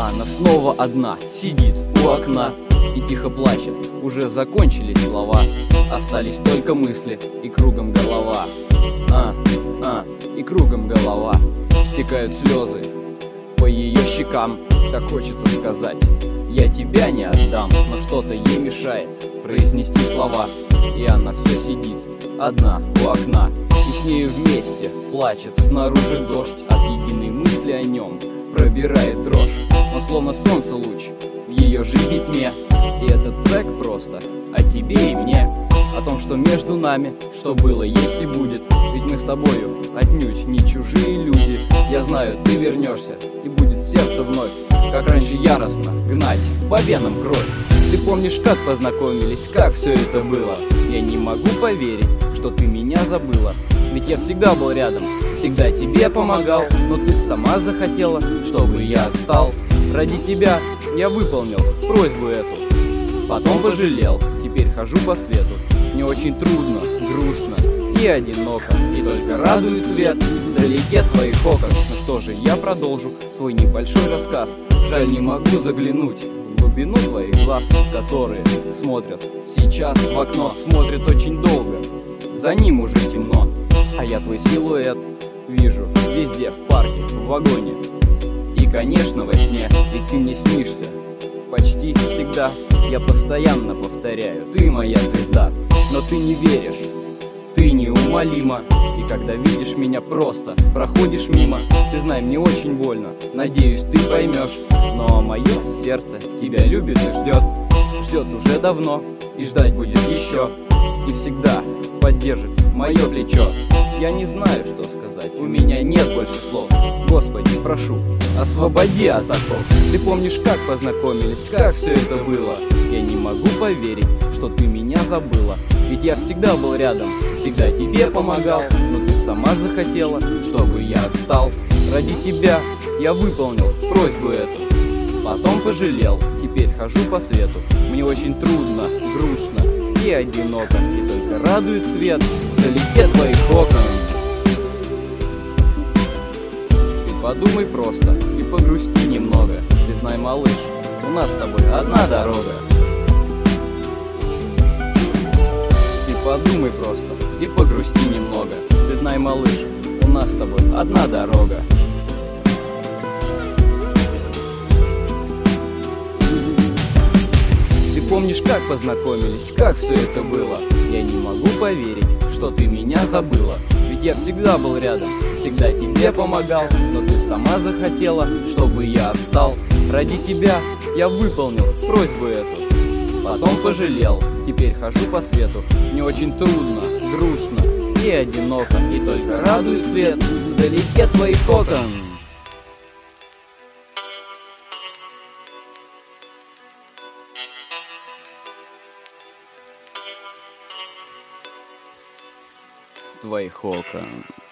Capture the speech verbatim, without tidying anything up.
А она снова одна, сидит у окна и тихо плачет. Уже закончились слова, остались только мысли и кругом голова. А, а, и кругом голова. Стекают слезы по ее щекам. Так хочется сказать: я тебя не отдам. Но что-то ей мешает произнести слова. И она все сидит одна у окна, и с нею вместе плачет снаружи дождь. От единой мысли о нем пробирает дрожь. Он словно солнце луч в ее жизни тьме. И этот трек просто о тебе и мне, о том, что между нами, что было, есть и будет. Ведь мы с тобою отнюдь не чужие люди. Я знаю, ты вернешься, и будет сердце вновь, как раньше, яростно гнать по венам кровь. Ты помнишь, как познакомились, как все это было? Я не могу поверить, что ты меня забыла. Ведь я всегда был рядом, всегда тебе помогал. Но ты сама захотела, чтобы я отстал. Ради тебя я выполнил просьбу эту, потом пожалел, теперь хожу по свету. Мне очень трудно, грустно и одиноко, и только радует свет вдалеке твоих окон. Ну что же, я продолжу свой небольшой рассказ. Жаль, не могу заглянуть в глубину твоих глаз, которые смотрят сейчас в окно, смотрят очень долго, за ним уже темно. А я твой силуэт вижу везде, в парке, в вагоне и, конечно, во сне. Ведь ты мне снишься почти всегда. Я постоянно повторяю: ты моя звезда. Но ты не веришь, ты неумолима. И когда видишь меня, просто проходишь мимо. Ты знай, мне очень больно, надеюсь, ты поймешь. Но мое сердце тебя любит и ждет. Ждет уже давно и ждать будет еще. И всегда поддержит мое плечо. Я не знаю, что сказать, у меня нет больше слов. Господи, прошу, освободи от оков. Ты помнишь, как познакомились, как все это было? Я не могу поверить, что ты меня забыла. Ведь я всегда был рядом, всегда тебе помогал. Но ты сама захотела, чтобы я отстал. Ради тебя я выполнил просьбу эту, потом пожалел, теперь хожу по свету. Мне очень трудно, грустно и одиноко, и только радует свет вдалеке твоих окон. Подумай просто и погрусти немного. Ты знай, малыш, у нас с тобой одна дорога. Ты подумай просто и погрусти немного. Ты знай, малыш, у нас с тобой одна дорога. Ты помнишь, как познакомились, как все это было? Я не могу поверить, что ты меня забыла. Ведь я всегда был рядом, всегда тебе помогал. Но ты сама захотела, чтобы я отстал. Ради тебя я выполнил просьбу эту, потом пожалел, теперь хожу по свету. Мне очень трудно, грустно и одиноко, и только радует свет вдалеке твоих окон. Твоих окон.